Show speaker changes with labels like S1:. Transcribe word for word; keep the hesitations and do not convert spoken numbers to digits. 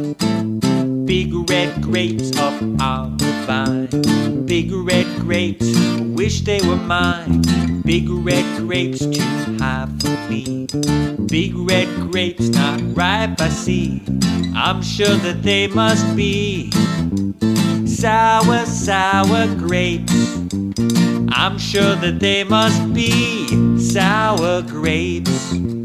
S1: Big red grapes up on the vine. Big red grapes, wish they were mine. Big red grapes too high for me. Big red grapes not ripe, I see. I'm sure that they must be sour, sour grapes. I'm sure that they must be sour grapes.